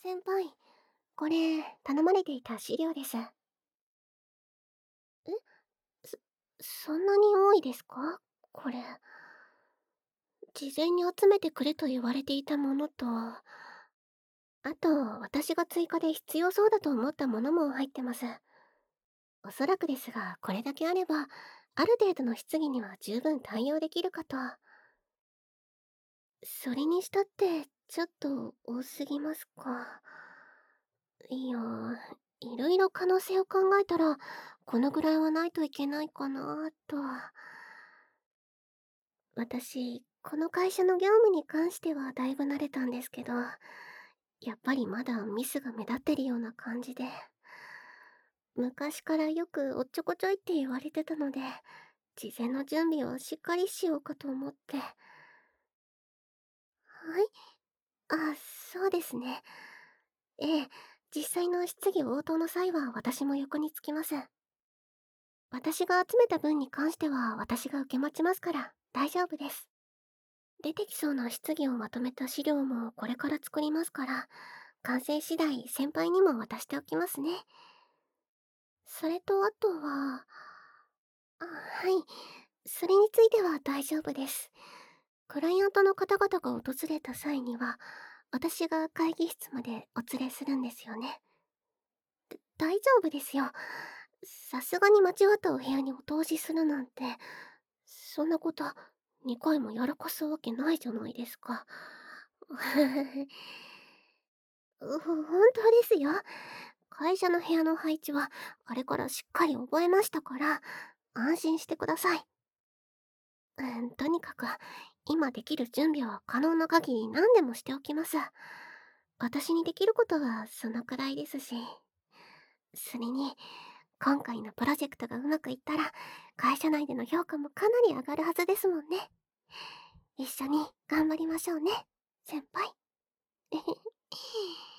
先輩、これ、頼まれていた資料です。そ、そんなに多いですか？これ。事前に集めてくれと言われていたものと、あと、私が追加で必要そうだと思ったものも入ってます。おそらくですが、これだけあれば、ある程度の質疑には十分対応できるかと。それにしたって、ちょっと多すぎますか。いや、いろいろ可能性を考えたら、このぐらいはないといけないかなと。私、この会社の業務に関してはだいぶ慣れたんですけど、やっぱりまだミスが目立ってるような感じで、昔からよくおっちょこちょいって言われてたので、事前の準備をしっかりしようかと思って。はい。あ、そうですね。ええ、実際の質疑応答の際は私も横につきます。私が集めた分に関しては私が受け持ちますから大丈夫です。出てきそうな質疑をまとめた資料もこれから作りますから、完成次第先輩にも渡しておきますね。それとあとは、はい。それについては大丈夫です。クライアントの方々が訪れた際には、私が会議室までお連れするんですよね。大丈夫ですよ。さすがに間違ったお部屋にお通しするなんて、そんなこと2回もやらかすわけないじゃないですか。本当ですよ。会社の部屋の配置はあれからしっかり覚えましたから、安心してください。とにかく、今できる準備は可能な限り何でもしておきます。私にできることはそのくらいですし。それに、今回のプロジェクトがうまくいったら、会社内での評価もかなり上がるはずですもんね。一緒に頑張りましょうね、先輩。